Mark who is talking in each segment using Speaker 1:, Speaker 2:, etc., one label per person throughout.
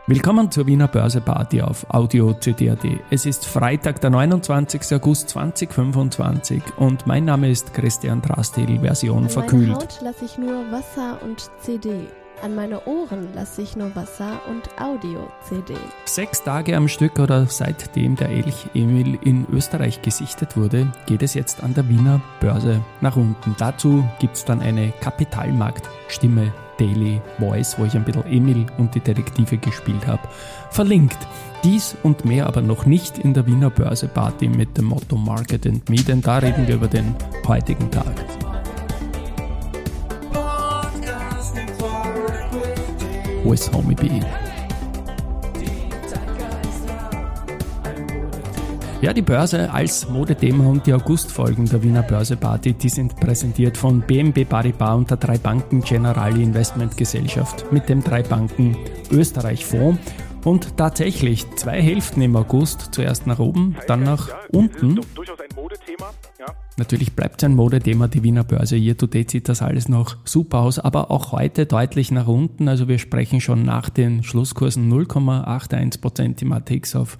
Speaker 1: Willkommen zur Wiener Börse-Party auf Audio CD.at. Es ist Freitag, der 29. August 2025 und mein Name ist Christian Drastil, Version verkühlt.
Speaker 2: An meine Haut lasse ich nur Wasser und CD. An meine Ohren lasse ich nur Wasser und Audio-CD.
Speaker 1: 6 Tage am Stück oder seitdem der Elch Emil in Österreich gesichtet wurde, geht es jetzt an der Wiener Börse nach unten. Dazu gibt es dann eine Kapitalmarktstimme Daily Voice, wo ich ein bisschen Emil und die Detektive gespielt habe, verlinkt. Dies und mehr aber noch nicht in der Wiener Börse Party mit dem Motto Market and Me, denn da reden wir über den heutigen Tag. Wo ist Homie B? Ja, die Börse als Modethema und die Augustfolgen der Wiener Börse Party, die sind präsentiert von BNP Paribas und der 3 Banken Generali Investment Gesellschaft mit dem 3 Banken Österreich Fonds. Und tatsächlich 2 Hälften im August, zuerst nach oben, dann nach unten.
Speaker 3: Durchaus ein Modethema, ja.
Speaker 1: Natürlich bleibt es ein Modethema, die Wiener Börse. Year to date sieht das alles noch super aus, aber auch heute deutlich nach unten. Also wir sprechen schon nach den Schlusskursen 0,81% im ATX auf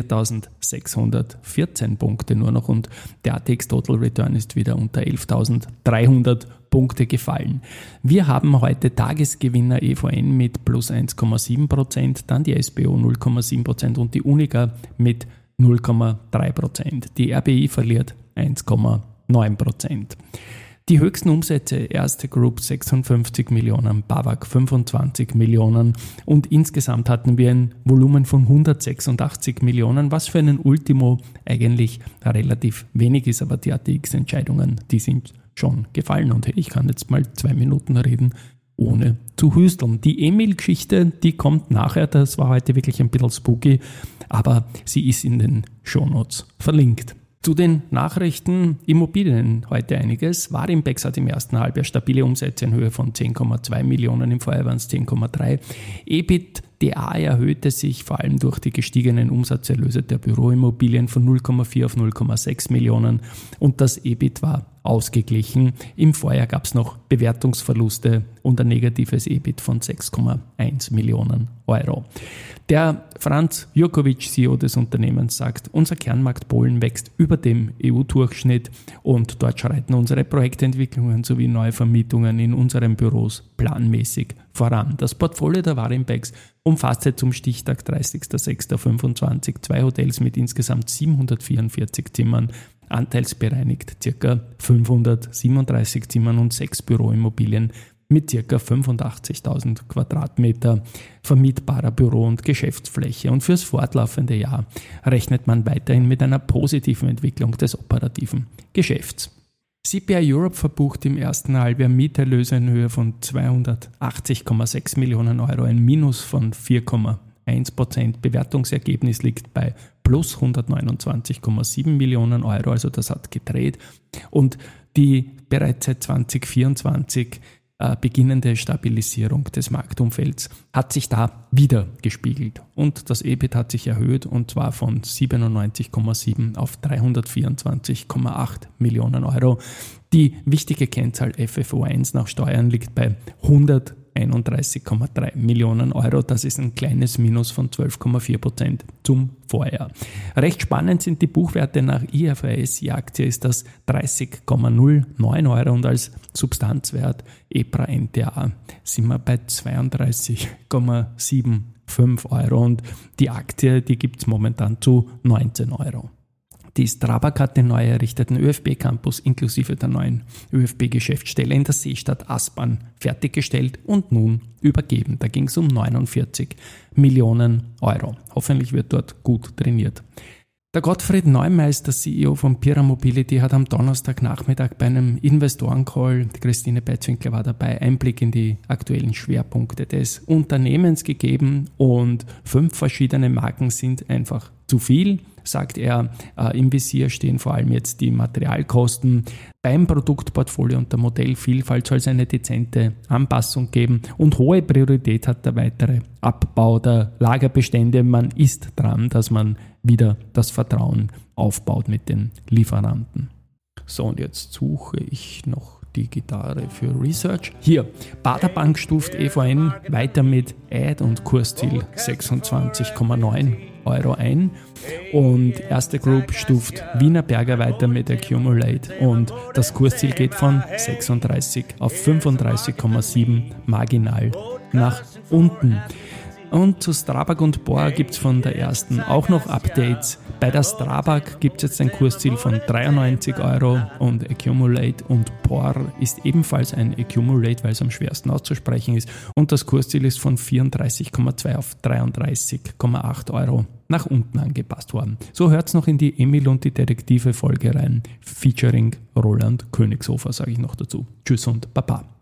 Speaker 1: 4.614 Punkte nur noch und der ATX Total Return ist wieder unter 11.300 Punkte gefallen. Wir haben heute Tagesgewinner EVN mit plus 1,7%, dann die SBO 0,7% und die Unica mit 0,3%. Die RBI verliert 1,9%. Die höchsten Umsätze, Erste Group 56 Millionen, BAWAG 25 Millionen und insgesamt hatten wir ein Volumen von 186 Millionen, was für einen Ultimo eigentlich relativ wenig ist, aber die ATX-Entscheidungen, die sind schon gefallen und ich kann jetzt mal 2 Minuten reden, ohne zu hüsteln. Die Emil-Geschichte, die kommt nachher, das war heute wirklich ein bisschen spooky, aber sie ist in den Shownotes verlinkt. Zu den Nachrichten Immobilien heute einiges. Warimpex hat im ersten Halbjahr stabile Umsätze in Höhe von 10,2 Millionen, im Vorjahr waren es 10,3. EBITDA erhöhte sich vor allem durch die gestiegenen Umsatzerlöse der Büroimmobilien von 0,4 auf 0,6 Millionen und das EBIT war ausgeglichen. Im Vorjahr gab es noch Bewertungsverluste und ein negatives EBIT von 6,1 Millionen Euro. Der Franz Jurkovic, CEO des Unternehmens, sagt, unser Kernmarkt Polen wächst über dem EU-Durchschnitt und dort schreiten unsere Projektentwicklungen sowie neue Vermietungen in unseren Büros planmäßig voran. Das Portfolio der Warimpex umfasste zum Stichtag 30.06.25 2 Hotels mit insgesamt 744 Zimmern, anteilsbereinigt ca. 537 Zimmern und 6 Büroimmobilien mit ca. 85.000 Quadratmeter vermietbarer Büro- und Geschäftsfläche. Und fürs fortlaufende Jahr rechnet man weiterhin mit einer positiven Entwicklung des operativen Geschäfts. CPI Europe verbucht im ersten Halbjahr Mieterlöse in Höhe von 280,6 Millionen Euro, ein Minus von 4,1%. Bewertungsergebnis liegt bei plus 129,7 Millionen Euro, also das hat gedreht. Und die bereits seit 2024 beginnende Stabilisierung des Marktumfelds hat sich da wieder gespiegelt. Und das EBIT hat sich erhöht und zwar von 97,7 auf 324,8 Millionen Euro. Die wichtige Kennzahl FFO1 nach Steuern liegt bei 131,3 Millionen Euro. Das ist ein kleines Minus von 12,4% zum Vorjahr. Recht spannend sind die Buchwerte nach IFRS. Die Aktie ist das 30,09 Euro und als Substanzwert EPRA NTA sind wir bei 32,75 Euro und die Aktie, die gibt es momentan zu 19 Euro. Die Strabag hat den neu errichteten ÖFB-Campus inklusive der neuen ÖFB-Geschäftsstelle in der Seestadt Aspern fertiggestellt und nun übergeben. Da ging es um 49 Millionen Euro. Hoffentlich wird dort gut trainiert. Der Gottfried Neumeister, CEO von Pira Mobility, hat am Donnerstagnachmittag bei einem Investorencall, Christine Beizwinkler war dabei, Einblick in die aktuellen Schwerpunkte des Unternehmens gegeben und 5 verschiedene Marken sind einfach zu viel, sagt er. Im Visier stehen vor allem jetzt die Materialkosten. Beim Produktportfolio und der Modellvielfalt soll es eine dezente Anpassung geben und hohe Priorität hat der weitere Abbau der Lagerbestände. Man ist dran, dass man wieder das Vertrauen aufbaut mit den Lieferanten. So, und jetzt suche ich noch die Gitarre für Research. Hier, Baderbank stuft EVN weiter mit Ad- und Kursziel 26,9 Euro ein und Erste Group stuft Wienerberger weiter mit Accumulate und das Kursziel geht von 36 auf 35,7 marginal nach unten. Und zu Strabag und Bor gibt es von der ersten auch noch Updates. Bei der Strabag gibt es jetzt ein Kursziel von 93 Euro und Accumulate und Bor ist ebenfalls ein Accumulate, weil es am schwersten auszusprechen ist und das Kursziel ist von 34,2 auf 33,8 Euro nach unten angepasst worden. So hört's noch in die Emil und die Detektive Folge rein, featuring Roland Königshofer, sage ich noch dazu. Tschüss und Baba.